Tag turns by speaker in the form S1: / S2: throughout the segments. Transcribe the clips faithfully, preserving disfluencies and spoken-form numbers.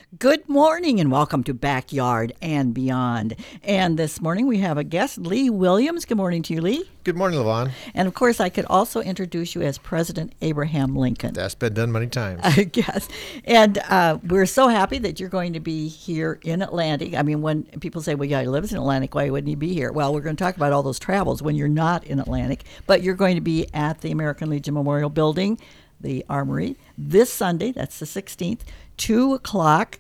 S1: Good morning and welcome to Backyard and Beyond. And this morning we have a guest, Lee Williams. Good morning to you, Lee.
S2: Good morning, Levon.
S1: And of course, I could also introduce you as President Abraham Lincoln.
S2: That's been done many times.
S1: I guess. And uh, we're so happy that you're going to be here in Atlantic. I mean, when people say, well, yeah, he lives in Atlantic, why wouldn't he be here? Well, we're going to talk about all those travels when you're not in Atlantic. But you're going to be at the American Legion Memorial Building, the Armory, this Sunday, that's the sixteenth, two o'clock,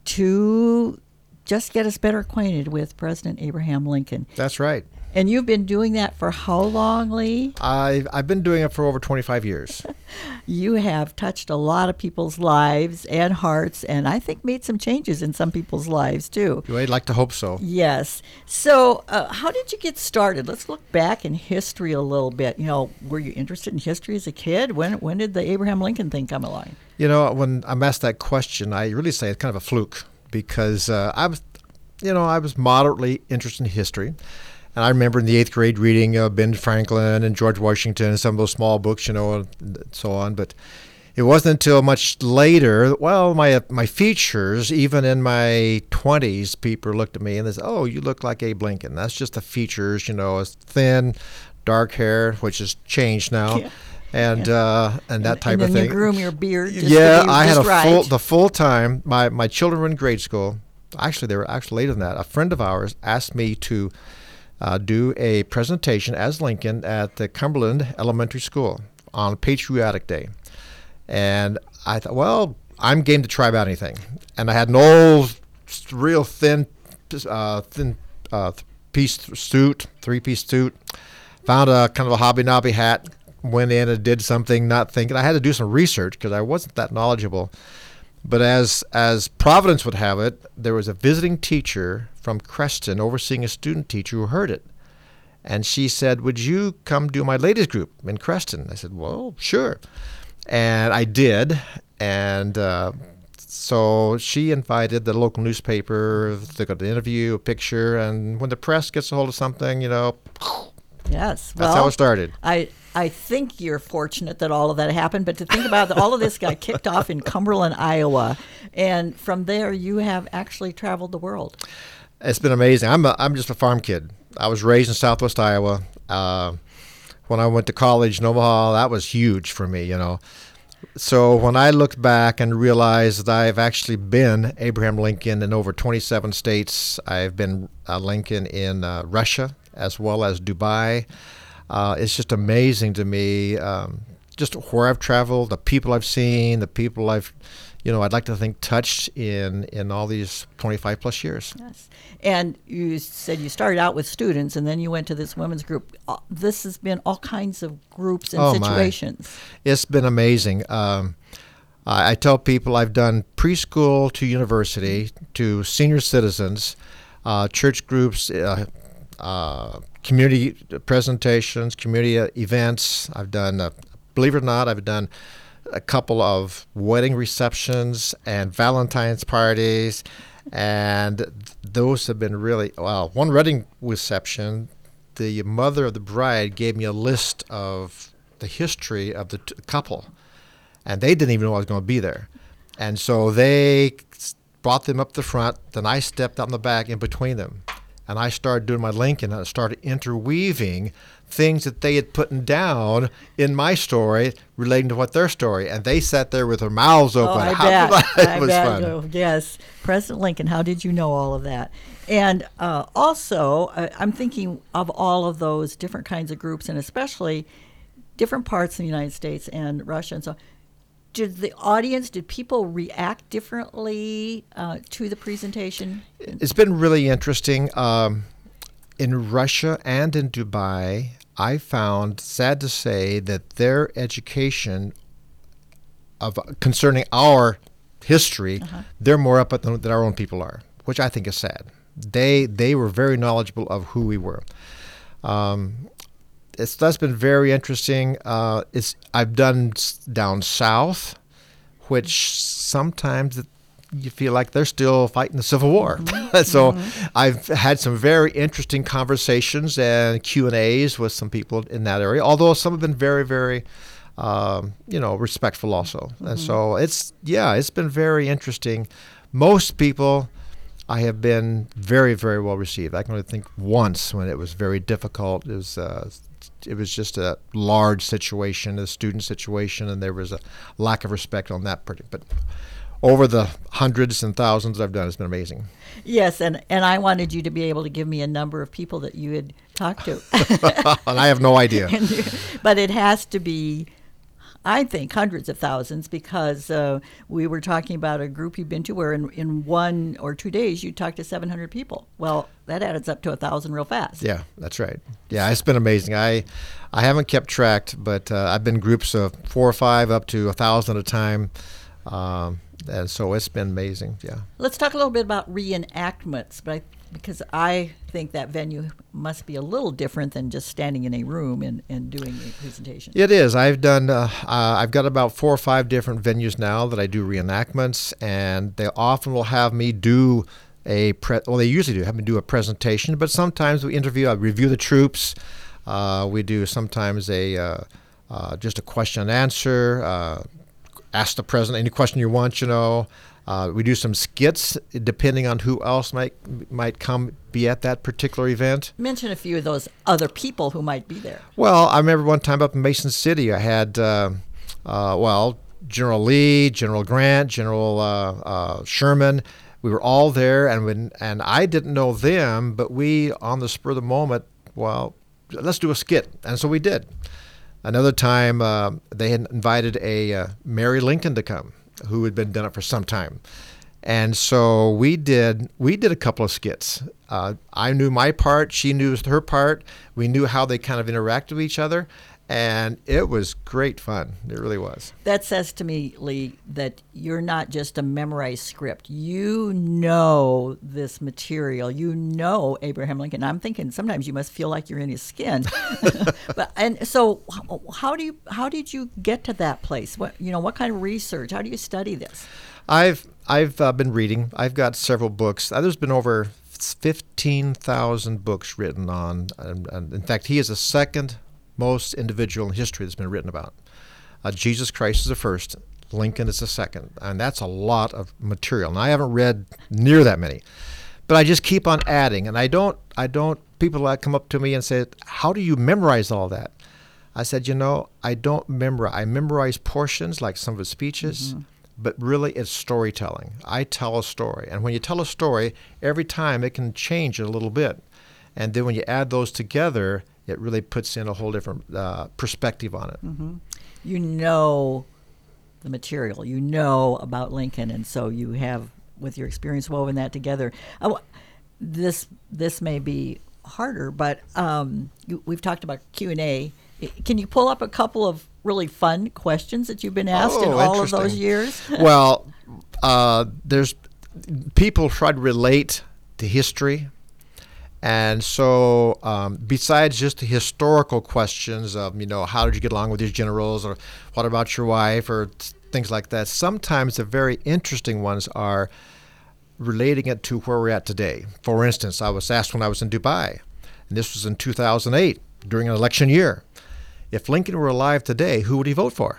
S1: to just get us better acquainted with President Abraham Lincoln.
S2: That's right.
S1: And you've been doing that for how long, Lee?
S2: I've, I've been doing it for over twenty-five years.
S1: You have touched a lot of people's lives and hearts, and I think made some changes in some people's lives, too.
S2: I'd like to hope so.
S1: Yes. So uh, how did you get started? Let's look back in history a little bit. You know, were you interested in history as a kid? When, when did the Abraham Lincoln thing come along?
S2: You know, when I'm asked that question, I really say it's kind of a fluke because uh, I was, you know, I was moderately interested in history. And I remember in the eighth grade reading uh, Ben Franklin and George Washington and some of those small books, you know, and so on. But it wasn't until much later, well, my my features, even in my twenties, people looked at me and they said, oh, you look like Abe Lincoln. That's just the features, you know, it's thin, dark hair, which has changed now. Yeah. And
S1: yeah.
S2: uh, and that
S1: and,
S2: type
S1: and
S2: of
S1: then
S2: thing.
S1: You groom your beard. Just
S2: yeah,
S1: to be
S2: I had
S1: just
S2: a
S1: right.
S2: full the full time. My my children were in grade school. Actually, they were actually later than that. A friend of ours asked me to uh, do a presentation as Lincoln at the Cumberland Elementary School on Patriotic Day, and I thought, well, I'm game to try about anything. And I had an old, real thin, uh, thin uh, piece suit, three piece suit. Found a kind of a hobby nobby hat. Went in and did something, not thinking. I had to do some research because I wasn't that knowledgeable. But as as Providence would have it, there was a visiting teacher from Creston overseeing a student teacher who heard it. And she said, would you come do my ladies group in Creston? I said, well, sure. And I did. And uh, so she invited the local newspaper to go to the interview, a picture. And when the press gets a hold of something, you know,
S1: yes,
S2: that's
S1: well,
S2: how it started.
S1: I I think you're fortunate that all of that happened, but to think about that, all of this got kicked off in Cumberland, Iowa, and from there you have actually traveled the world.
S2: It's been amazing. I'm a, I'm just a farm kid. I was raised in Southwest Iowa. Uh, when I went to college in Omaha, that was huge for me, you know. So when I looked back and realized that I've actually been Abraham Lincoln in over twenty-seven states, I've been uh, Lincoln in uh, Russia as well as Dubai. Uh, it's just amazing to me, um, just where I've traveled, the people I've seen, the people I've, you know, I'd like to think touched in, in all these twenty-five plus years.
S1: Yes. And you said you started out with students and then you went to this women's group. Uh, This has been all kinds of groups and
S2: Oh,
S1: situations.
S2: My. It's been amazing. Um, I, I tell people I've done preschool to university to senior citizens, uh, church groups, uh, uh, community presentations, community events. I've done, uh, believe it or not, I've done a couple of wedding receptions and Valentine's parties, and those have been really, well, one wedding reception, the mother of the bride gave me a list of the history of the t- couple, and they didn't even know I was going to be there. And so they brought them up the front, then I stepped out in the back in between them. And I started doing my Lincoln, and I started interweaving things that they had put down in my story relating to what their story. And they sat there with their mouths open.
S1: Oh, I
S2: how
S1: bet.
S2: It
S1: I
S2: was
S1: bet.
S2: fun.
S1: Oh, yes. President Lincoln, how did you know all of that? And uh, also, uh, I'm thinking of all of those different kinds of groups, and especially different parts of the United States and Russia and so on. Did the audience, did people react differently uh, to the presentation?
S2: It's been really interesting. Um, in Russia and in Dubai, I found, sad to say, that their education of concerning our history, uh-huh. they're more up than, than our own people are, which I think is sad. They they were very knowledgeable of who we were. Um, It's that's been very interesting. Uh, it's I've done down south, which sometimes you feel like they're still fighting the Civil War. Mm-hmm. so mm-hmm. I've had some very interesting conversations and Q and A's with some people in that area. Although some have been very, very, um, you know, respectful also. Mm-hmm. And so it's yeah, it's been very interesting. most people, I have been very, very well received. I can only think once when it was very difficult. It was, uh, it was just a large situation, a student situation, and there was a lack of respect on that part. But over the hundreds and thousands I've done, it's been amazing.
S1: Yes, and, and I wanted you to be able to give me a number of people that you had talked to.
S2: And I have no idea.
S1: And you- but it has to be, I think, hundreds of thousands, because uh, we were talking about a group you've been to where in, in one or two days you talked to seven hundred people. Well, that adds up to a thousand real fast.
S2: Yeah, that's right. Yeah, it's been amazing. I I haven't kept track, but uh, I've been groups of four or five up to a thousand at a time. Um, and so it's been amazing. Yeah.
S1: Let's talk a little bit about reenactments, but I, because I think that venue must be a little different than just standing in a room and, and doing a presentation.
S2: It is. I've done. Uh, uh, I've got about four or five different venues now that I do reenactments, and they often will have me do a pre- well. They usually do have me do a presentation, but sometimes we interview. I review the troops. Uh, we do sometimes a uh, uh, just a question and answer. Uh, ask the president any question you want. You know. Uh, we do some skits depending on who else might might come be at that particular event.
S1: Mention a few of those other people who might be there.
S2: Well, I remember one time up in Mason City, I had, uh, uh, well, General Lee, General Grant, General uh, uh, Sherman. We were all there, and when and I didn't know them, but we, on the spur of the moment, well, let's do a skit, and so we did. Another time, uh, they had invited a uh, Mary Lincoln to come, who had been done it for some time. And so we did we did a couple of skits. Uh, I knew my part, she knew her part. We knew how they kind of interacted with each other, and it was great fun. It really was.
S1: That says to me, Lee, that you're not just a memorized script. You know this material. You know Abraham Lincoln. I'm thinking sometimes you must feel like you're in his skin. But and so how do you how did you get to that place? What you know, what kind of research? How do you study this?
S2: I've I've uh, been reading. I've got several books. Uh, There's been over fifteen thousand books written on. And, and in fact, he is the second most individual in history that's been written about. Uh, Jesus Christ is the first. Lincoln is the second, and that's a lot of material. And I haven't read near that many, but I just keep on adding. And I don't. I don't. People like come up to me and say, "How do you memorize all that?" I said, "You know, I don't memorize. I memorize portions, like some of his speeches." Mm-hmm. But really, it's storytelling. I tell a story. And when you tell a story, every time it can change it a little bit. And then when you add those together, it really puts in a whole different uh, perspective on it.
S1: Mm-hmm. You know the material. You know about Lincoln. And so you have, with your experience, woven that together. Uh, this this may be harder, but um, you, we've talked about Q and A. Can you pull up a couple of really fun questions that you've been asked
S2: oh,
S1: in all of those years?
S2: Well, uh, there's people try to relate to history. And so um, besides just the historical questions of, you know, how did you get along with your generals, or what about your wife, or things like that, sometimes the very interesting ones are relating it to where we're at today. For instance, I was asked when I was in Dubai, and this was in two thousand eight, during an election year, if Lincoln were alive today, who would he vote for?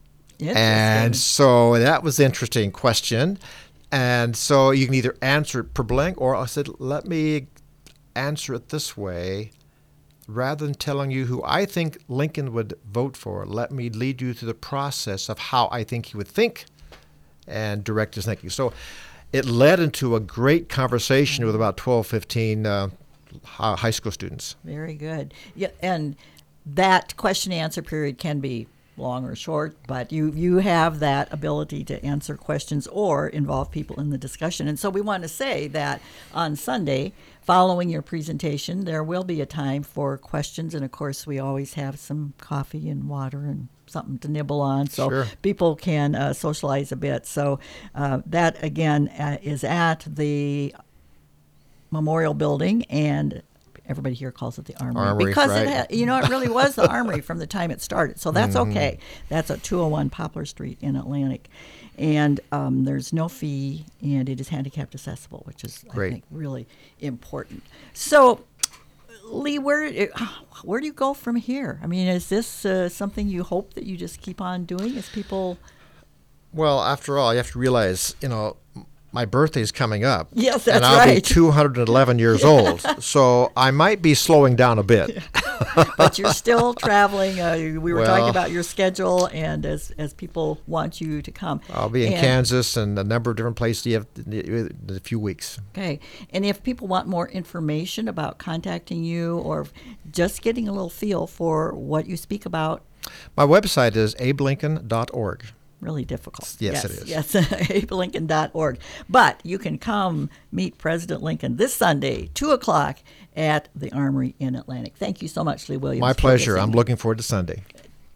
S2: And so that was an interesting question. And so you can either answer it per blank, or I said, let me answer it this way. Rather than telling you who I think Lincoln would vote for, let me lead you through the process of how I think he would think and direct his thinking. So it led into a great conversation with about twelve, fifteen uh, high school students.
S1: Very good. Yeah, and that question answer period can be long or short, but you, you have that ability to answer questions or involve people in the discussion. And so we want to say that on Sunday, following your presentation, there will be a time for questions. And of course, we always have some coffee and water and something to nibble on, so
S2: sure.
S1: people can uh, socialize a bit. So uh, that, again, uh, is at the Memorial Building, and everybody here calls it the Armory,
S2: Armory
S1: because
S2: right.
S1: it ha- you know, it really was the Armory from the time it started. So that's
S2: mm-hmm.
S1: okay. That's at two oh one Poplar Street in Atlantic. And um, there's no fee, and it is handicapped accessible, which is,
S2: Great.
S1: I think, really important. So, Lee, where where do you go from here? I mean, is this uh, something you hope that you just keep on doing as people?
S2: Well, after all, you have to realize, you know, my birthday's coming up.
S1: Yes, that's
S2: and I'll
S1: right.
S2: be two hundred eleven years old. So I might be slowing down a bit.
S1: But you're still traveling. Uh, we were
S2: Well-
S1: talking about your schedule, and as as people want you to come.
S2: I'll be in
S1: And-
S2: Kansas and a number of different places you have in a few weeks.
S1: Okay. And if people want more information about contacting you or just getting a little feel for what you speak about,
S2: My website is abe lincoln dot org.
S1: really difficult.
S2: Yes, it is.
S1: Yes, abe lincoln dot org. But you can come meet President Lincoln this Sunday, two o'clock, at the Armory in Atlantic. Thank you so much, Lee Williams.
S2: My
S1: for
S2: pleasure.
S1: this
S2: I'm
S1: evening.
S2: looking forward to Sunday.